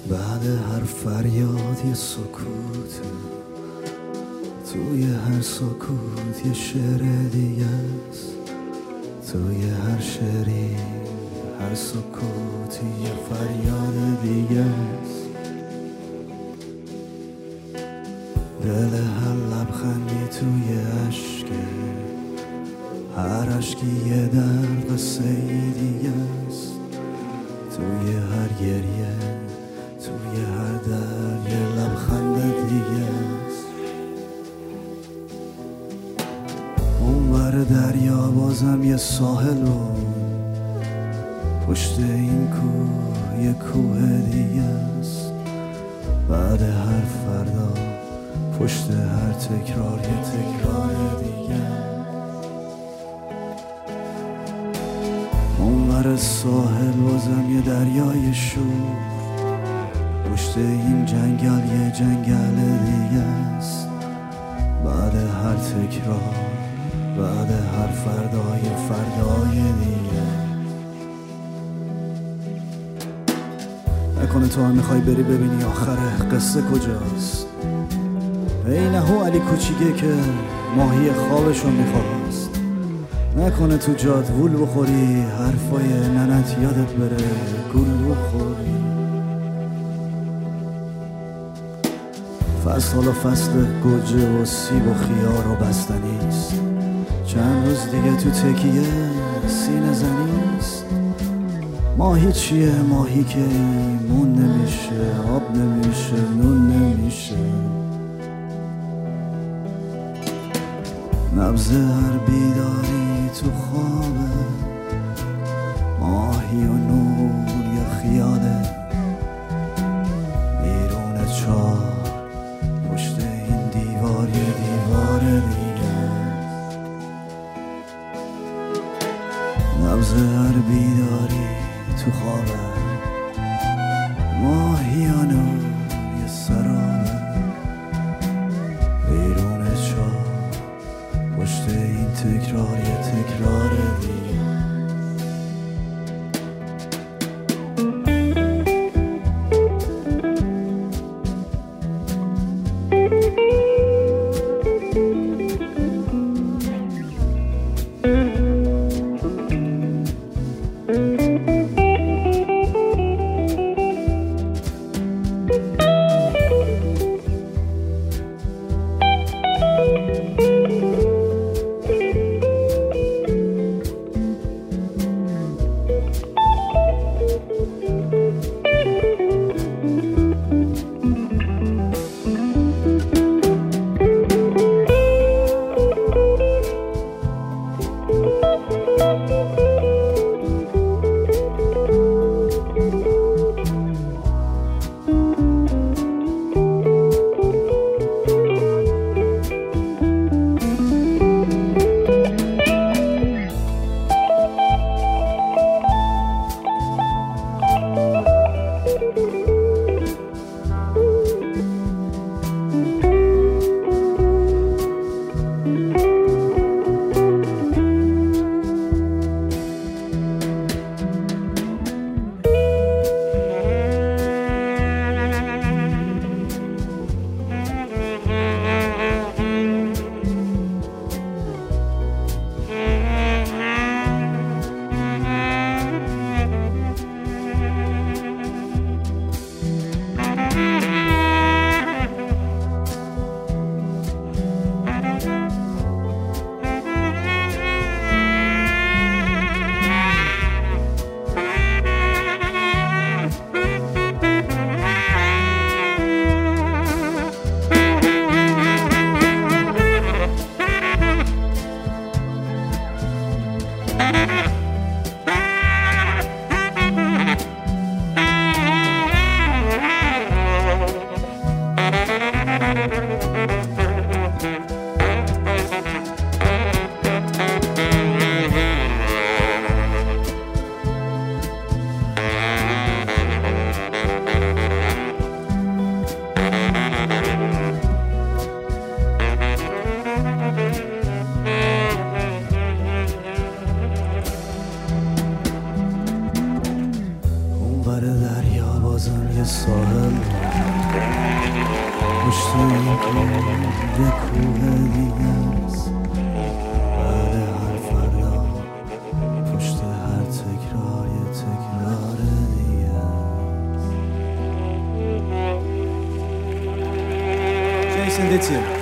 بعد هر فریاد یه سکوت، توی هر سکوت یه شعر دیگه است، توی هر شعری هر سکوتی یه فریاد دیگه است. دل هر لبخندی توی عشقه، هر عشقی یه درد قصه دیگه است، توی هر گریه توی هر درد یه لبخند دیگه است. اونور دریا بازم یه ساحل و پشت این کوه یه کوه دیگه است. بعد هر فردا پشت هر تکرار یه تکرار دیگه. اونور ساحل بازم یه دریای شور، پشت این جنگل یه جنگل دیگه است. بعد هر تکرار بعد هر فردای فردای دیگه. نکنه تو هم میخوای بری ببینی آخره قصه کجاست. ای نهو علی کوچیکه که ماهی خوابشو میخواست. نکنه تو جاد وول بخوری، حرفای ننت یادت بره گول بخوری. فصل حالا فصل گوجه و سیب و خیار و بستنیست. چند روز دیگه تو تکیه سینه زنیست. ماهی چیه؟ ماهی که ایمون نمیشه، آب نمیشه، نون نمیشه. نبض هر بیداری تو خوابه، ماهی و نور یا خیاله. بیرون چاه پشت این دیوار یه دیوار دیگه. نبض هر بیداری تو خوابه، ماهی و نور یه سرابه. بیرون چاه پشت این تکرار یه تکرار دیگه. پشت این کوه یه کوه دیگه است. بعد هر فردا پشت هر تکرار یه تکرار دیگه است. Jason Dittier.